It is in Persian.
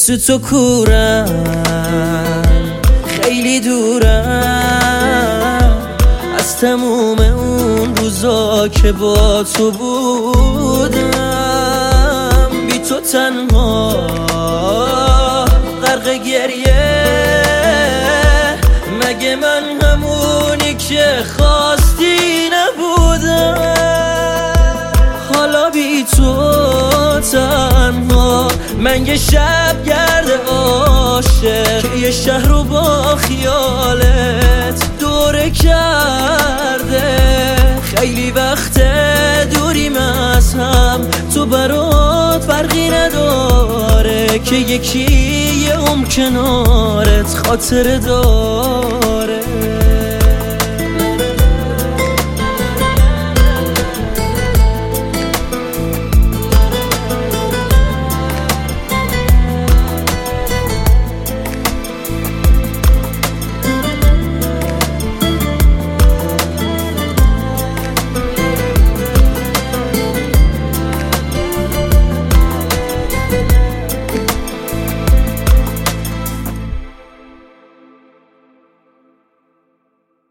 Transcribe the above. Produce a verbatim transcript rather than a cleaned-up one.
مثل تو کورم، خیلی دورم از تموم اون روزا که با تو بودم. بی تو تنها غرق گریه، مگه من همونی که خواستی نبودم؟ حالا بی تو تنها من یه شب گرد عاشق که یه شهر رو با خیالت دوره کرده. خیلی وقت دوریم از هم، تو برات فرقی نداره که یکی یه عمر کنارت خاطره داره.